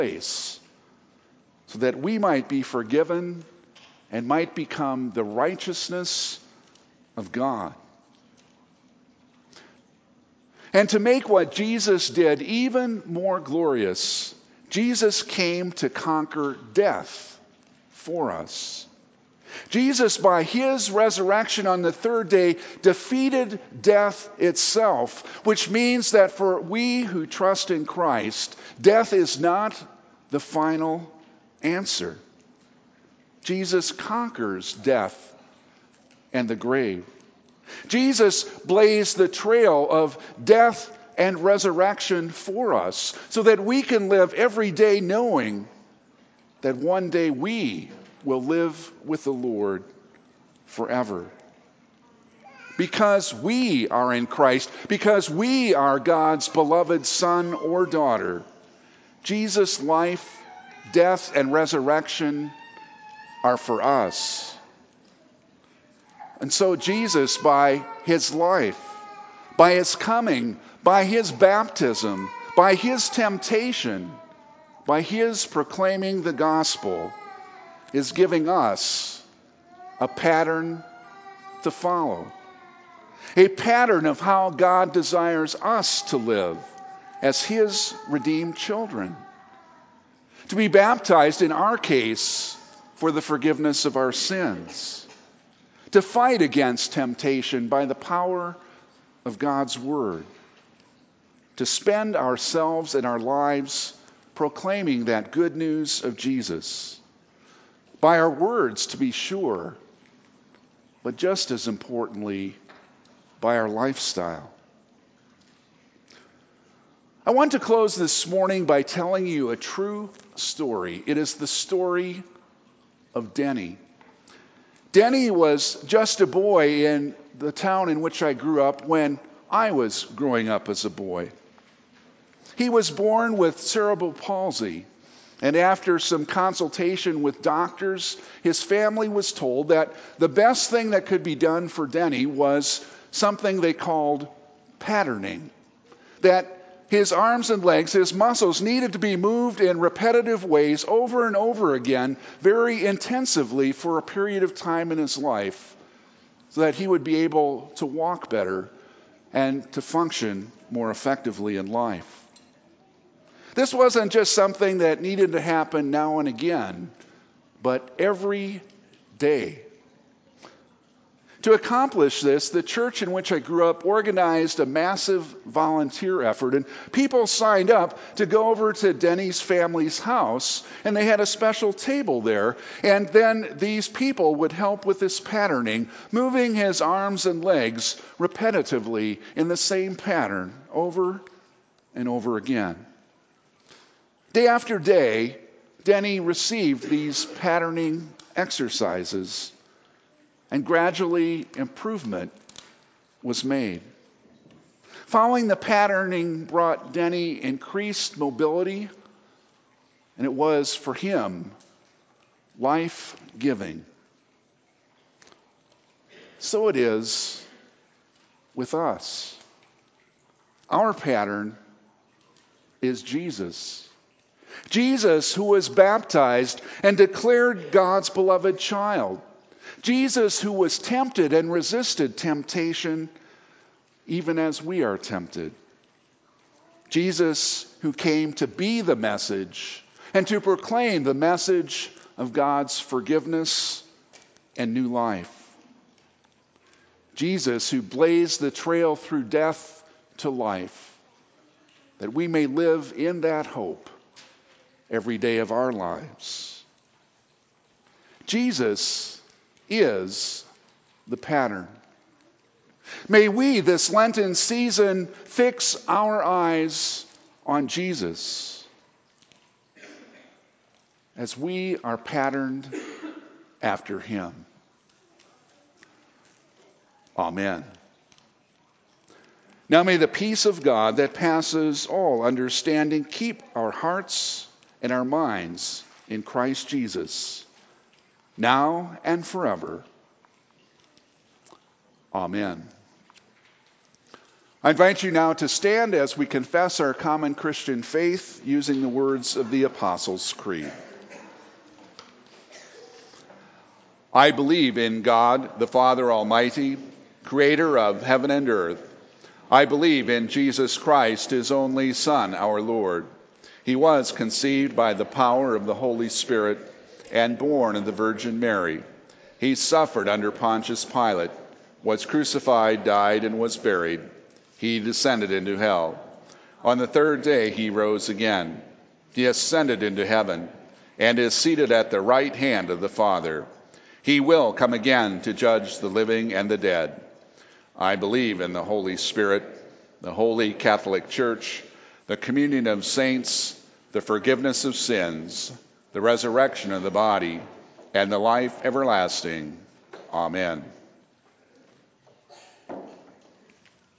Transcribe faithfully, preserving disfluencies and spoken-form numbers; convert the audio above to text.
place so that we might be forgiven and might become the righteousness of God. And to make what Jesus did even more glorious, Jesus came to conquer death for us. Jesus, by his resurrection on the third day, defeated death itself, which means that for we who trust in Christ, death is not the final answer. Jesus conquers death and the grave. Jesus blazed the trail of death and resurrection for us so that we can live every day knowing that one day we will live with the Lord forever. Because we are in Christ, because we are God's beloved son or daughter, Jesus' life, death, and resurrection are for us. And so Jesus, by his life, by his coming, by his baptism, by his temptation, by his proclaiming the gospel, is giving us a pattern to follow. A pattern of how God desires us to live as his redeemed children. To be baptized, in our case, for the forgiveness of our sins. To fight against temptation by the power of God's word. To spend ourselves and our lives proclaiming that good news of Jesus. By our words, to be sure, but just as importantly, by our lifestyle. I want to close this morning by telling you a true story. It is the story of Denny. Denny was just a boy in the town in which I grew up when I was growing up as a boy. He was born with cerebral palsy, and after some consultation with doctors, his family was told that the best thing that could be done for Denny was something they called patterning. That his arms and legs, his muscles needed to be moved in repetitive ways over and over again, very intensively for a period of time in his life, so that he would be able to walk better and to function more effectively in life. This wasn't just something that needed to happen now and again, but every day. To accomplish this, the church in which I grew up organized a massive volunteer effort, and people signed up to go over to Denny's family's house, and they had a special table there, and then these people would help with this patterning, moving his arms and legs repetitively in the same pattern over and over again. Day after day, Denny received these patterning exercises, and gradually improvement was made. Following the patterning brought Denny increased mobility, and it was for him life-giving. So it is with us. Our pattern is Jesus. Jesus, who was baptized and declared God's beloved child. Jesus, who was tempted and resisted temptation, even as we are tempted. Jesus, who came to be the message and to proclaim the message of God's forgiveness and new life. Jesus, who blazed the trail through death to life, that we may live in that hope every day of our lives. Jesus is the pattern. May we, this Lenten season, fix our eyes on Jesus as we are patterned after him. Amen. Now may the peace of God that passes all understanding keep our hearts and our minds in Christ Jesus, now and forever. Amen. I invite you now to stand as we confess our common Christian faith using the words of the Apostles' Creed. I believe in God, the Father Almighty, creator of heaven and earth. I believe in Jesus Christ, his only Son, our Lord. He was conceived by the power of the Holy Spirit and born of the Virgin Mary. He suffered under Pontius Pilate, was crucified, died, and was buried. He descended into hell. On the third day he rose again. He ascended into heaven and is seated at the right hand of the Father. He will come again to judge the living and the dead. I believe in the Holy Spirit, the Holy Catholic Church, the communion of saints, the forgiveness of sins, the resurrection of the body, and the life everlasting. Amen.